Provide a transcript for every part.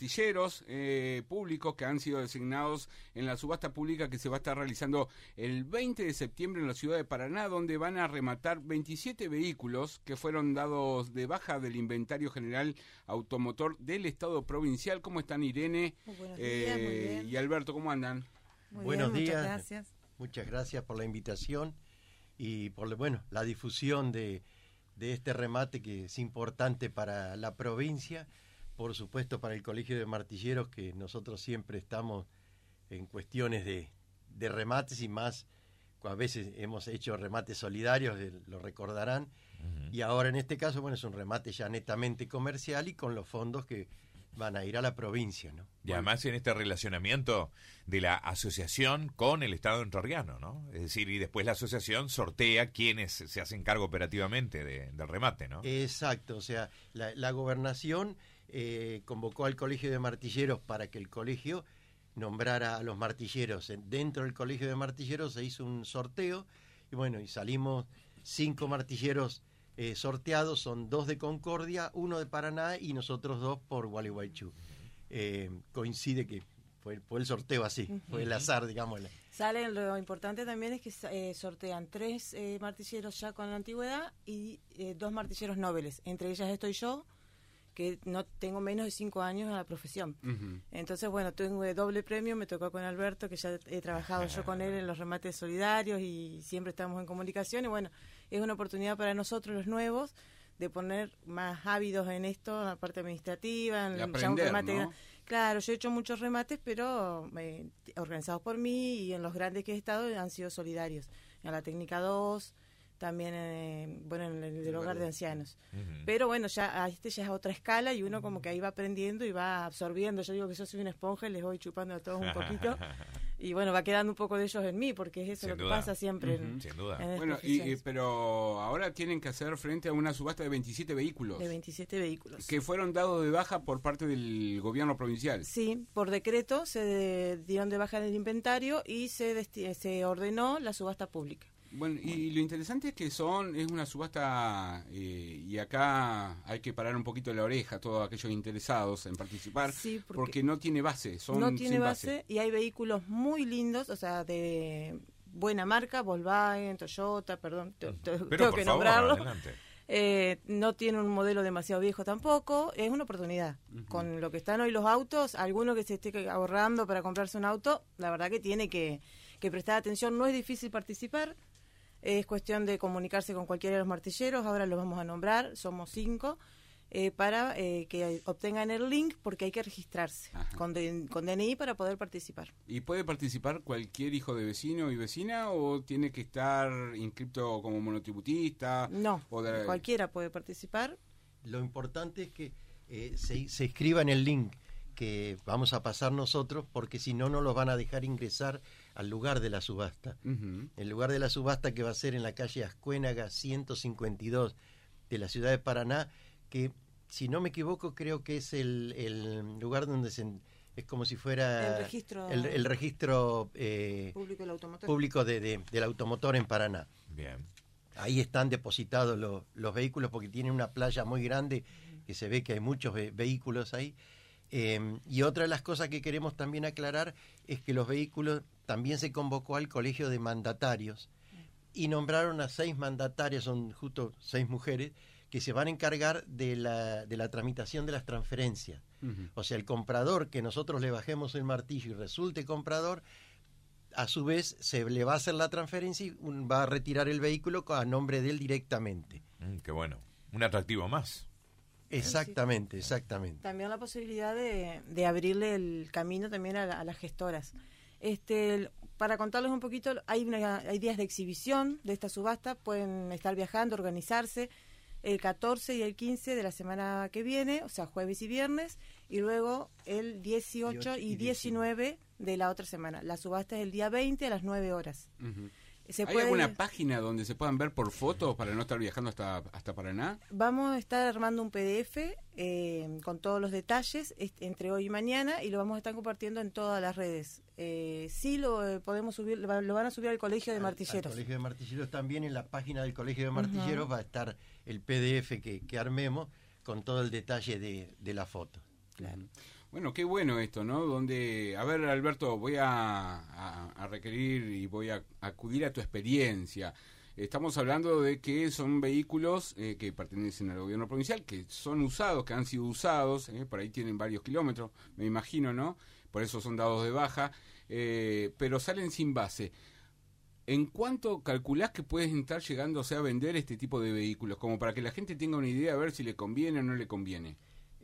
martilleros públicos que han sido designados en la subasta pública que se va a estar realizando el 20 de septiembre en la ciudad de Paraná, donde van a rematar 27 vehículos que fueron dados de baja del inventario general automotor del Estado provincial. ¿Cómo están, Irene? Buenos días, muy bien. Y Alberto, ¿cómo andan? Muy Buenos bien, días. muchas gracias. Muchas gracias por la invitación y por la difusión de este remate que es importante para la provincia, por supuesto para el Colegio de Martilleros, que nosotros siempre estamos en cuestiones de remates y más, a veces hemos hecho remates solidarios, lo recordarán, y ahora en este caso, es un remate ya netamente comercial y con los fondos que van a ir a la provincia, ¿no? Y además en este relacionamiento de la asociación con el Estado entrerriano, ¿no? Es decir, y después la asociación sortea quienes se hacen cargo operativamente del remate, ¿no? Exacto, o sea, la gobernación convocó al Colegio de Martilleros para que el colegio nombrara a los martilleros. Dentro del Colegio de Martilleros se hizo un sorteo y salimos 5 martilleros sorteados, son 2 de Concordia, 1 de Paraná y nosotros 2 por Gualeguaychú. Coincide que fue el sorteo así, fue el azar, digamos. Lo importante también es que sortean 3 martilleros ya con la antigüedad y 2 martilleros nobles. Entre ellas estoy yo, que no tengo menos de 5 años en la profesión. Entonces, tengo doble premio, me tocó con Alberto, que ya he trabajado yo con él en los remates solidarios y siempre estamos en comunicación. Y es una oportunidad para nosotros, los nuevos, de poner más ávidos en esto, en la parte administrativa, en aprender, ya un remate. ¿no? Claro, yo he hecho muchos remates, pero organizados por mí, y en los grandes que he estado han sido solidarios. En la técnica 2, también en el hogar de ancianos. Pero ya es otra escala y uno como que ahí va aprendiendo y va absorbiendo. Yo digo que yo soy una esponja y les voy chupando a todos un poquito y va quedando un poco de ellos en mí, porque es eso lo que pasa siempre. Sin duda. Pero ahora tienen que hacer frente a una subasta de 27 vehículos. De 27 vehículos. Que fueron dados de baja por parte del gobierno provincial. Sí, por decreto se dieron de baja en el inventario y se ordenó la subasta pública. Bueno, y lo interesante es que es una subasta, y acá hay que parar un poquito la oreja a todos aquellos interesados en participar, sí, porque no tiene base, no tiene base y hay vehículos muy lindos, o sea, de buena marca, Volkswagen, Toyota, perdón, tengo que nombrarlo. No tiene un modelo demasiado viejo tampoco, es una oportunidad. Con lo que están hoy los autos, alguno que se esté ahorrando para comprarse un auto, la verdad que tiene que prestar atención. No es difícil participar, es cuestión de comunicarse con cualquiera de los martilleros, ahora los vamos a nombrar, somos 5, para que obtengan el link, porque hay que registrarse con DNI para poder participar. ¿Y puede participar cualquier hijo de vecino y vecina o tiene que estar inscripto como monotributista? No, cualquiera puede participar. Lo importante es que se inscriba en el link que vamos a pasar nosotros, porque si no, no los van a dejar ingresar al lugar de la subasta. El lugar de la subasta, que va a ser en la calle Ascuénaga 152 de la ciudad de Paraná, que si no me equivoco creo que es el lugar donde es como si fuera el registro público del automotor, público del automotor en Paraná. Bien. Ahí están depositados los vehículos, porque tienen una playa muy grande que se ve que hay muchos vehículos ahí. Y otra de las cosas que queremos también aclarar es que los vehículos también se convocó al colegio de mandatarios y nombraron a 6 mandatarias, son justo 6 mujeres, que se van a encargar de la tramitación de las transferencias. O sea, el comprador, que nosotros le bajemos el martillo y resulte comprador, a su vez se le va a hacer la transferencia y va a retirar el vehículo a nombre de él directamente. Qué bueno, un atractivo más. Exactamente. También la posibilidad de abrirle el camino también a las gestoras. Para contarles un poquito, hay días de exhibición de esta subasta, pueden estar viajando, organizarse el 14 y el 15 de la semana que viene, o sea, jueves y viernes, y luego el 18 y 19 de la otra semana. La subasta es el día 20 a las 9 horas. ¿Hay alguna página donde se puedan ver por fotos para no estar viajando hasta Paraná? Vamos a estar armando un PDF con todos los detalles entre hoy y mañana, y lo vamos a estar compartiendo en todas las redes. Sí lo podemos subir, lo van a subir al Colegio de Martilleros. Al Colegio de Martilleros también, en la página del Colegio de Martilleros va a estar el PDF que armemos con todo el detalle de la foto. Claro. Bueno, qué bueno esto, ¿no? Donde, a ver, Alberto, voy a requerir y voy a acudir a tu experiencia. Estamos hablando de que son vehículos que pertenecen al gobierno provincial, que son usados, que han sido usados, por ahí tienen varios kilómetros, me imagino, ¿no? Por eso son dados de baja, pero salen sin base. ¿En cuánto calculás que puedes estar llegándose a vender este tipo de vehículos? Como para que la gente tenga una idea a ver si le conviene o no le conviene.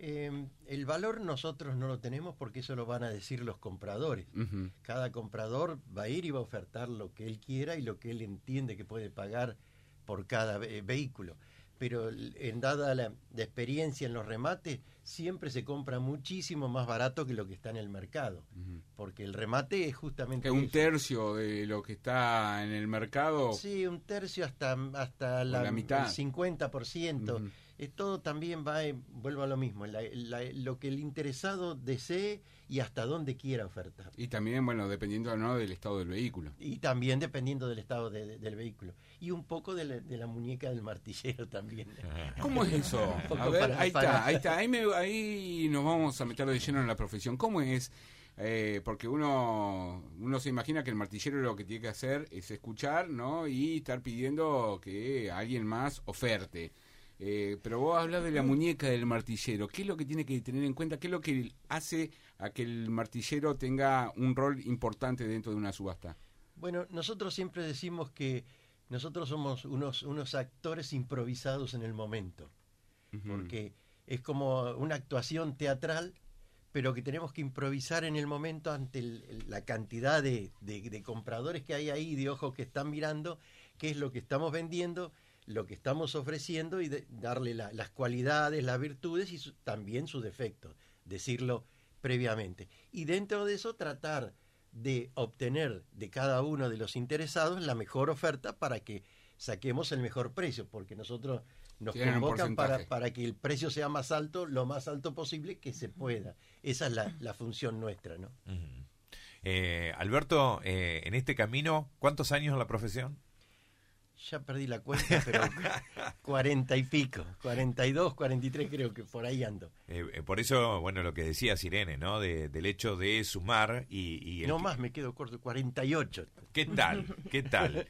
El valor nosotros no lo tenemos porque eso lo van a decir los compradores. Uh-huh. Cada comprador va a ir y va a ofertar lo que él quiera y lo que él entiende que puede pagar por cada vehículo. Pero dada la experiencia en los remates, siempre se compra muchísimo más barato que lo que está en el mercado. Uh-huh. Porque el remate es justamente... ¿Que un tercio de lo que está en el mercado? Sí, un tercio hasta la mitad. El 50%. Uh-huh. Todo también va, vuelvo a lo mismo, lo que el interesado desee y hasta dónde quiera ofertar. Y también, bueno, dependiendo, ¿no?, del estado del vehículo. Y también dependiendo del estado del vehículo. Y un poco de la muñeca del martillero también. ¿Cómo es eso? A ver, ahí está. Ahí nos vamos a meter de lleno en la profesión. ¿Cómo es? Porque uno se imagina que el martillero lo que tiene que hacer es escuchar, ¿no?, y estar pidiendo que alguien más oferte. Pero vos hablas de la muñeca del martillero. ¿Qué es lo que tiene que tener en cuenta? ¿Qué es lo que hace a que el martillero tenga un rol importante dentro de una subasta? Bueno, nosotros siempre decimos que nosotros somos unos actores improvisados en el momento. Uh-huh. Porque es como una actuación teatral, pero que tenemos que improvisar en el momento ante la cantidad de compradores que hay ahí, de ojos que están mirando, qué es lo que estamos vendiendo, lo que estamos ofreciendo y darle las cualidades, las virtudes y también sus defectos, decirlo previamente. Y dentro de eso tratar de obtener de cada uno de los interesados la mejor oferta para que saquemos el mejor precio, porque nosotros nos convocan para que el precio sea más alto, lo más alto posible que se pueda. Esa es la función nuestra, ¿no? Uh-huh. Alberto, en este camino, ¿cuántos años en la profesión? Ya perdí la cuenta, pero 40 y pico, 42, 43 creo que por ahí ando. Por eso, bueno, lo que decía Irene, ¿no? Del hecho de sumar y no más, me quedo corto, 48. ¿Qué tal? ¿Qué tal?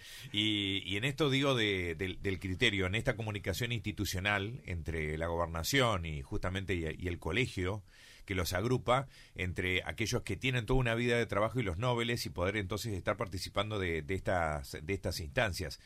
Y en esto digo del criterio, en esta comunicación institucional entre la gobernación y justamente y el colegio, que los agrupa entre aquellos que tienen toda una vida de trabajo y los nobles y poder entonces estar participando de estas instancias.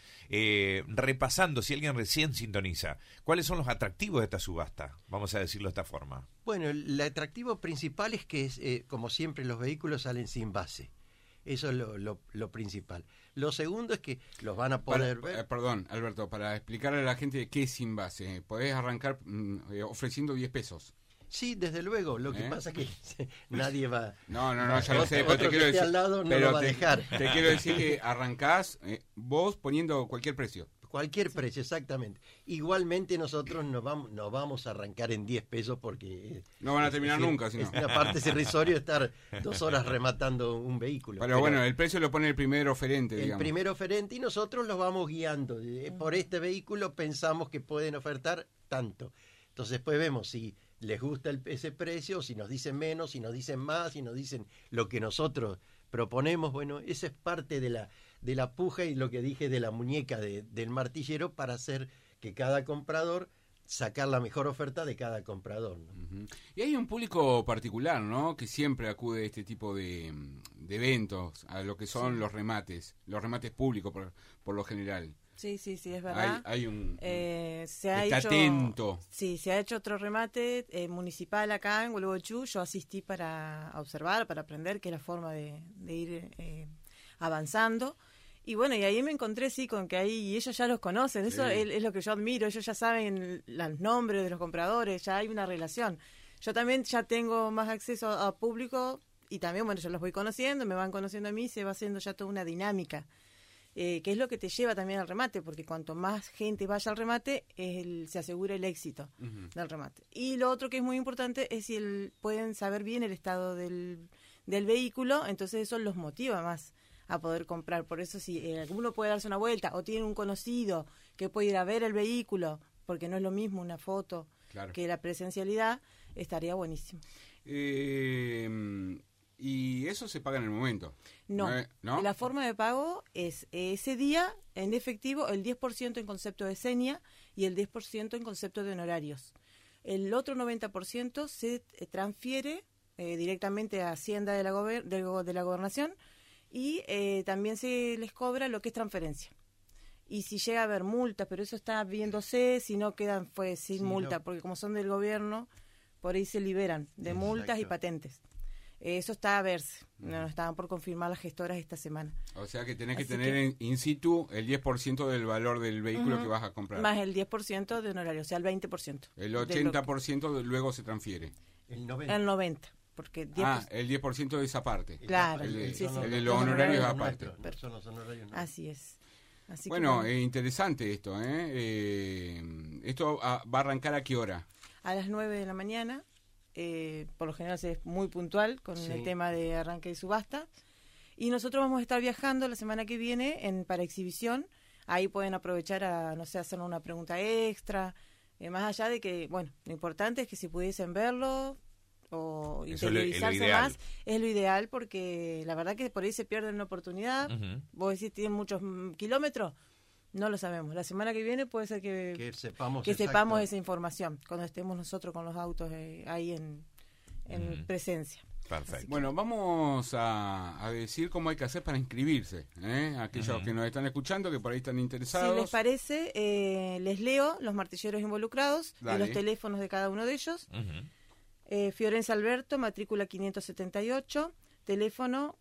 Repasando, si alguien recién sintoniza, ¿cuáles son los atractivos de esta subasta? Vamos a decirlo de esta forma. Bueno, el atractivo principal es que, como siempre, los vehículos salen sin base. Eso es lo principal. Lo segundo es que los van a poder ver. Perdón, Alberto, para explicarle a la gente qué es sin base. Podés arrancar ofreciendo 10 pesos. Sí, desde luego. Lo que pasa es que nadie va... No, ya lo sé, pero te quiero decir... al lado no lo va a dejar. Te quiero decir que arrancás vos poniendo cualquier precio. Cualquier precio, exactamente. Igualmente nosotros no vamos a arrancar en 10 pesos porque... No van a terminar nunca, sino... Es una parte irrisorio estar 2 horas rematando un vehículo. Pero bueno, el precio lo pone el primer oferente, digamos. El primer oferente y nosotros los vamos guiando. Por este vehículo pensamos que pueden ofertar tanto. Entonces después vemos si les gusta ese precio, si nos dicen menos, si nos dicen más, si nos dicen lo que nosotros proponemos. Bueno, esa es parte de la puja y lo que dije de la muñeca del martillero para hacer que cada comprador sacar la mejor oferta de cada comprador, ¿no? Uh-huh. Y hay un público particular, ¿no?, que siempre acude a este tipo de eventos, a lo que son los remates públicos por lo general. Sí, es verdad. Hay un... está atento. Sí, se ha hecho otro remate municipal acá en Huelgochú. Yo asistí para observar, para aprender, que es la forma de ir avanzando. Y bueno, y ahí me encontré, sí, con que ahí y ellos ya los conocen. Eso es lo que yo admiro. Ellos ya saben los nombres de los compradores, ya hay una relación. Yo también ya tengo más acceso a público y también, bueno, yo los voy conociendo, me van conociendo a mí, se va haciendo ya toda una dinámica. Que es lo que te lleva también al remate, porque cuanto más gente vaya al remate, se asegura el éxito del remate. Y lo otro que es muy importante es si pueden saber bien el estado del vehículo, entonces eso los motiva más a poder comprar. Por eso si alguno puede darse una vuelta o tiene un conocido que puede ir a ver el vehículo, porque no es lo mismo una foto que la presencialidad, estaría buenísimo. Y eso se paga en el momento. No. La forma de pago es ese día en efectivo, el 10% en concepto de seña y el 10% en concepto de honorarios. El otro 90% se transfiere directamente a Hacienda de la Gobernación y también se les cobra lo que es transferencia. Y si llega a haber multas, pero eso está viéndose, si no quedan sin multa, porque como son del gobierno, por ahí se liberan de multas y patentes. Eso está a verse. Nos estaban por confirmar las gestoras esta semana. O sea que tenés que tener in situ el 10% del valor del vehículo que vas a comprar. Más el 10% de honorario, o sea, el 20%. El 80% luego se transfiere. El 90%. El 90%. Porque el 10% de esa parte. Claro. El de los honorarios aparte. Son los honorarios. Así es. Así bueno, interesante esto. ¿Esto va a arrancar a qué hora? A las 9 de la mañana. Por lo general es muy puntual con el tema de arranque de subasta. Y nosotros vamos a estar viajando la semana que viene para exhibición. Ahí pueden aprovechar a, hacer una pregunta extra. Más allá de que, lo importante es que si pudiesen verlo o interiorizarse más, es lo ideal, porque la verdad que por ahí se pierden una oportunidad. Vos decís, tienen muchos kilómetros, no lo sabemos. La semana que viene puede ser que sepamos esa información cuando estemos nosotros con los autos ahí en presencia. Perfecto. Bueno, vamos a decir cómo hay que hacer para inscribirse. Aquellos que nos están escuchando, que por ahí están interesados. Si les parece, les leo los martilleros involucrados y los teléfonos de cada uno de ellos. Fiorenza Alberto, matrícula 578, teléfono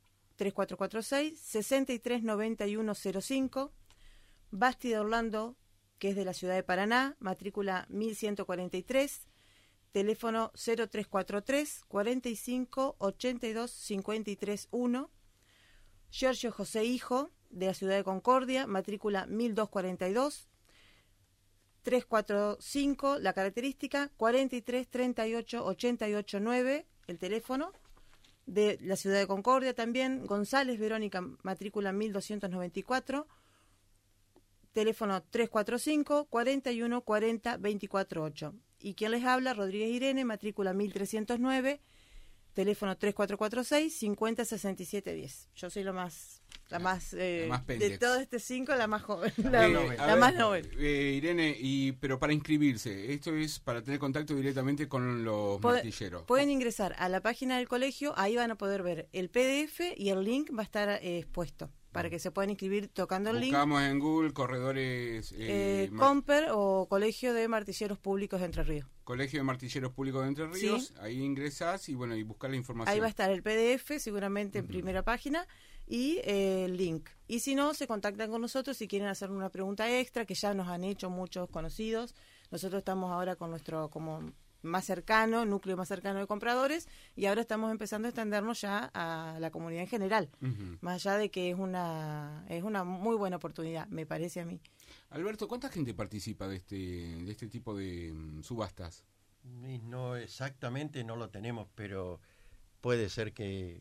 3446-639105. Basti de Orlando, que es de la ciudad de Paraná, matrícula 1143, teléfono 0343-4582-53-1. Giorgio José Hijo, de la ciudad de Concordia, matrícula 1242, 345, la característica 43 38 88 9, el teléfono. De la ciudad de Concordia también, González Verónica, matrícula 1294, teléfono 345 41 40 24 8. Y quien les habla, Rodríguez Irene, matrícula 1309, teléfono 3446 50 67 10. Yo soy la más de todos estos 5, la más joven, la más novel. Irene, pero para inscribirse, esto es para tener contacto directamente con los martilleros. Pueden ingresar a la página del colegio, ahí van a poder ver el PDF y el link va a estar expuesto para que se puedan inscribir tocando el link. Buscamos en Google corredores... Comper o Colegio de Martilleros Públicos de Entre Ríos. Colegio de Martilleros Públicos de Entre Ríos, ahí ingresás y buscar la información. Ahí va a estar el PDF seguramente en primera página y el link. Y si no, se contactan con nosotros si quieren hacer una pregunta extra, que ya nos han hecho muchos conocidos. Nosotros estamos ahora con nuestro núcleo más cercano de compradores, y ahora estamos empezando a extendernos ya a la comunidad en general, más allá de que es una muy buena oportunidad, me parece a mí. Alberto, ¿cuánta gente participa de este tipo de subastas? No exactamente, no lo tenemos, pero puede ser que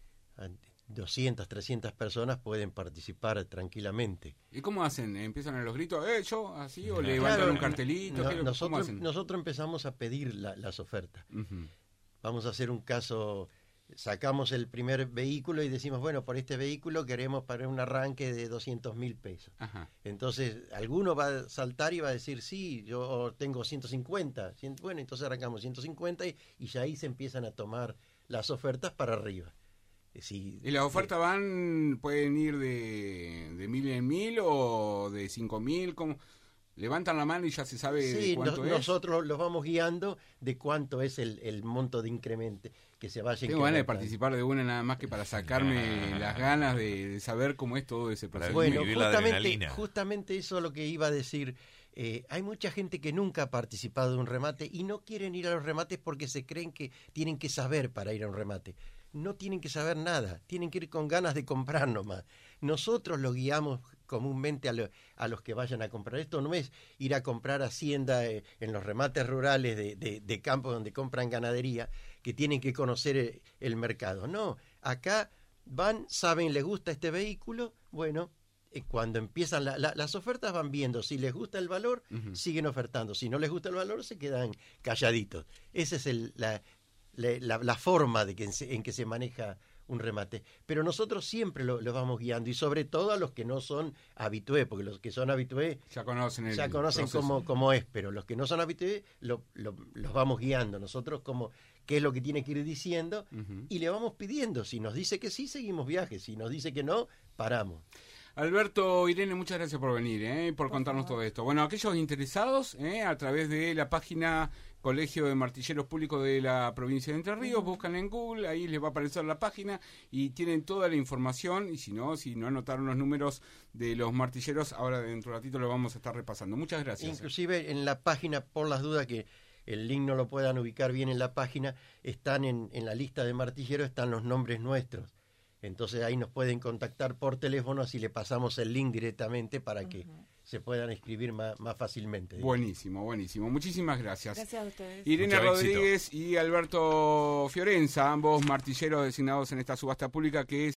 200, 300 personas pueden participar tranquilamente. ¿Y cómo hacen? ¿Empiezan a los gritos, yo, así, o levantan un cartelito? Nosotros empezamos a pedir las ofertas. Vamos a hacer un caso, sacamos el primer vehículo y decimos, por este vehículo queremos para un arranque de 200.000 pesos. Entonces, alguno va a saltar y va a decir, sí, yo tengo 150. Entonces arrancamos 150 y ya ahí se empiezan a tomar las ofertas para arriba. Sí, ¿y las ofertas pueden ir de 1.000 en 1.000 o de 5.000? ¿Cómo? ¿Levantan la mano y ya se sabe de cuánto es? Nosotros los vamos guiando de cuánto es el monto de incremento que se vaya. Tengo ganas de participar de una nada más que para sacarme las ganas de saber cómo es todo ese proceso. Bueno, justamente eso es lo que iba a decir. Hay mucha gente que nunca ha participado de un remate y no quieren ir a los remates porque se creen que tienen que saber para ir a un remate. No tienen que saber nada, tienen que ir con ganas de comprar nomás. Nosotros los guiamos comúnmente a los que vayan a comprar. Esto no es ir a comprar hacienda en los remates rurales de campo donde compran ganadería, que tienen que conocer el mercado. No, acá van, saben, les gusta este vehículo, cuando empiezan las ofertas van viendo si les gusta el valor, siguen ofertando. Si no les gusta el valor, se quedan calladitos. Esa es la forma en que se maneja un remate, pero nosotros siempre los vamos guiando, y sobre todo a los que no son habitués, porque los que son habitués ya conocen cómo es, pero los que no son habitués los vamos guiando nosotros, como qué es lo que tiene que ir diciendo, y le vamos pidiendo. Si nos dice que sí, seguimos viaje; si nos dice que no, paramos. Alberto, Irene, muchas gracias por venir, por contarnos todo esto. Bueno, aquellos interesados, a través de la página Colegio de Martilleros Públicos de la provincia de Entre Ríos, buscan en Google, ahí les va a aparecer la página y tienen toda la información. Y si no anotaron los números de los martilleros, ahora dentro de un ratito lo vamos a estar repasando. Muchas gracias. Inclusive en la página, por las dudas que el link no lo puedan ubicar bien en la página, están en la lista de martilleros, están los nombres nuestros. Entonces ahí nos pueden contactar por teléfono, así le pasamos el link directamente para que se puedan escribir más fácilmente. Buenísimo. Muchísimas gracias. Gracias a ustedes. Irene Rodríguez y Alberto Fiorenza, ambos martilleros designados en esta subasta pública que es